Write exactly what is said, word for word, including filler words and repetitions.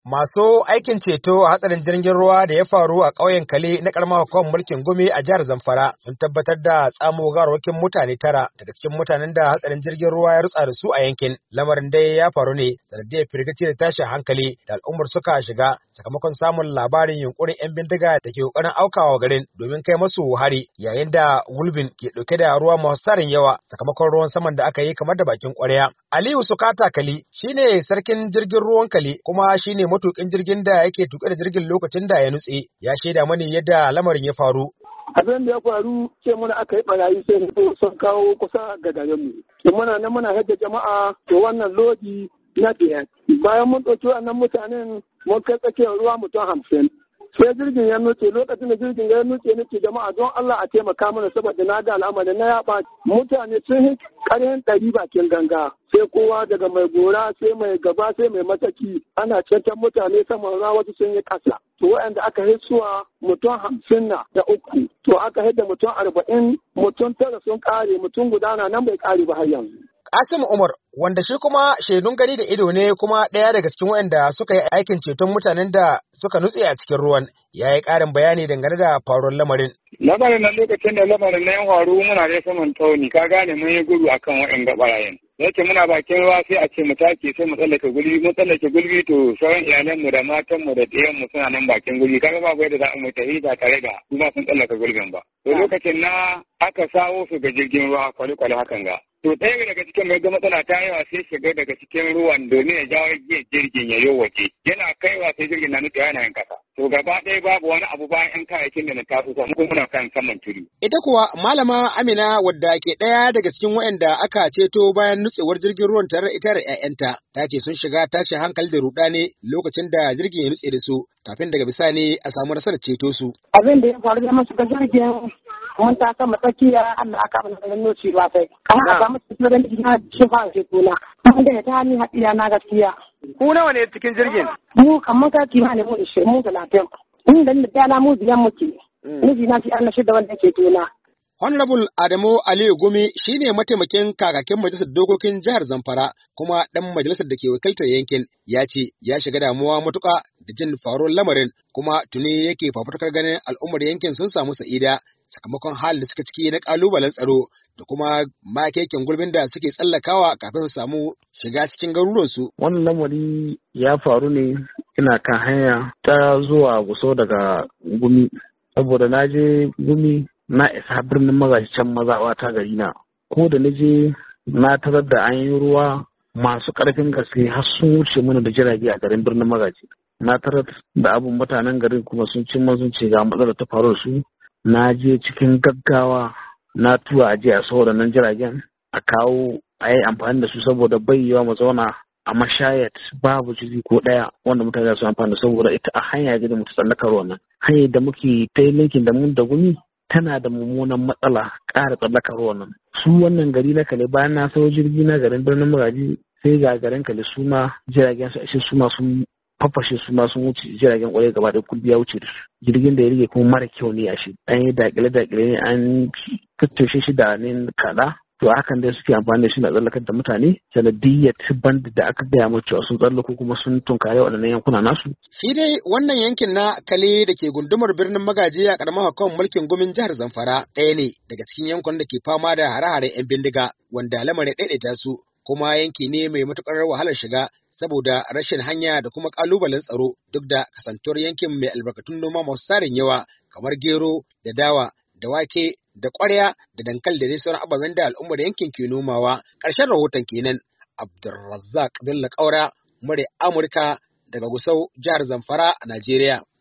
Masu aikin ceto a hatsarin jirgin ruwa da ya faru a ƙauyen Kale na ƙaramar hukumar mulkin Gumi a jihar Zamfara sun tabbatar da tsamo gawarwakin mutane tara daga cikin mutanen da hatsarin jirgin ruwa ya rutsa da su a yankin. Lamarin dai ya faru ne sanadiyar firgici da tashin hankali da al'ummar suka shiga sakamakon samun labarin yunkurin 'yan bindiga da ke ƙoƙarin aukawa garin domin kai masu hari, yayin da gulbin ke ɗauke da ruwa masu tarin yawa sakamakon ruwan saman da aka yi kamar da bakin ƙwarya. Aliyu Sukata Kali shine sarkin jirgin ruwan Kali kuma shine matukin jirgin da yake tuƙe da jirgin lokacin da ya nutse, ya shaida mani yadda lamarin ya faru. Abin da ya faru ce muna aka yi barayi sai sun kawo kusa ga garinmu. Da muna nan muna yadda jama'a to wannan lodi na biyar. Bayan mun ɗauki wannan mutanen mun kai tsakiyar ruwa mutum hamsin. Sai jirgin ya nuce, lokacin da jirgin ya nuce nake jama'a don Allah a taimaka mana saboda na ga al'amarin na yaɓa mutane sun yi ƙarhin ɗari bakin ganga. Sai kowa daga mai gora sai mai gaba sai mai mataki ana cancan mutane saman ruwa wasu sun yi ƙasa. To waɗanda aka hisuwa mutum hamsin na da uku. To aka hidda mutum arba'in mutum tara sun ƙare mutum gudana nan bai ƙare ba har yanzu. Kasim Umar, wanda shi kuma shaidun gani da ido ne kuma ɗaya daga cikin waɗanda suka yi aikin ceton mutanen da suka nutse a cikin ruwan, ya yi ƙarin bayani dangane da faruwar lamarin. Lamarin nan lokacin da lamarin na yan faru muna da saman tauni, ka gane mun yi gudu akan waɗanda ɓarayin. Yake muna bakin ruwa sai a ce mu take sai mu tsallake gulbi, mu tsallake gulbi to sauran iyalanmu da matanmu da ɗiyanmu suna nan bakin gulbi, kaga ba da za mu tafi ba tare da su ma sun tsallaka gulbin ba. To lokacin na aka sawo su ga jirgin ruwa kwale-kwale hakan ga. To ɗaya daga cikin mai ga matsala ta yawa sai shiga daga cikin ruwan domin ya jawo jirgin ya yo waje. Yana kaiwa sai jirgin na nutsewa yana yin kasa. To gaba ɗaya babu wani abu bayan 'yan kayayyakin da na taso kuma muna kan saman tudu. Ita kuwa Malama Amina wadda ke ɗaya daga cikin waɗanda aka ceto bayan nutsewar jirgin ruwan tare da ita da 'ya'yanta ta ce sun shiga tashin hankali da ruɗani lokacin da jirgin ya nutse da su kafin daga bisani a samu nasarar ceto su. Abin da ya faru da masu ga jirgin mun ta sama tsakiya Allah aka abin da noci ba sai kamar a samu tsibirin jina shi fara ce tona wanda ya ta hannu haɗiya na gaskiya. Ku nawa ne cikin jirgin? Mu kamar ka kima ne mu ishe mu talatin inda da dana mu biyan muke miji na shi Allah shi da wanda ke tona. Honorable Adamu Aliyu Gumi shine mataimakin kakakin majalisar dokokin jihar Zamfara kuma ɗan majalisar da ke wakiltar yankin, ya ce ya shiga damuwa matuƙa da jin faruwar lamarin kuma tuni yake fafutukar ganin al'ummar yankin sun samu sa'ida sakamakon halin da suka ciki na ƙalubalen tsaro da kuma makekin gulbin da suke tsallakawa kafin su samu shiga cikin garuruwansu. Wannan lamari ya faru ne ina kan hanya ta zuwa Gusau daga Gumi, saboda na je Gumi na isa birnin Magaji can mazaɓa ta gari na. Ko da na je na tarar da an yi ruwa masu ƙarfin gaske har sun wuce mana da jirage a garin birnin Magaji. Na tarar da abun mutanen garin kuma sun cin sun ce ga matsalar ta faru da su. Na je cikin gaggawa na tura a je a saboda nan jiragen a kawo a yi amfani da su saboda bai yiwa mu zauna a mashayat babu jirgi ko ɗaya wanda mutane su amfani saboda ita a hanya da mu tsallaka ruwan nan. Hanyar da muke ta linkin da mun da Gumi tana da mummunan matsala ƙara tsallakar ruwan nan. Su wannan gari na Kale bayan na sau jirgi na garin birnin Magaji sai ga garin Kale su ma jiragen su ashe su ma sun fafashe su ma sun wuce jiragen ƙwarai gaba da kulbi ya wuce da su. Jirgin da ya rige kuma mara kyau ne a shi. An yi dakile-dakile ne an tattoshe shi da ne kaɗa. To hakan dai suke amfani da shi na tsallakar da mutane sanadiyyar banda da aka gaya mu cewa sun tsallako kuma sun tunkare waɗannan yankuna nasu. Shi dai wannan yankin na Kale da ke gundumar birnin Magaji a ƙaramar hukumar mulkin Gumin jihar Zamfara ɗaya ne daga cikin yankunan da ke fama da hare-haren 'yan bindiga wanda lamarin ɗaiɗaita su kuma yanki ne mai matuƙar wahalar shiga saboda rashin hanya da kuma ƙalubalen tsaro duk da kasantuwar yankin mai albarkatun noma masu tarin yawa kamar gero da dawa da wake da ƙwarya da dankali da dai sauran ababen da al'ummar yankin ke nomawa. Ƙarshen rahoton kenan. Abdulrazzaq Bello Kaura, murya Amurka daga Gusau, jihar Zamfara a Najeriya.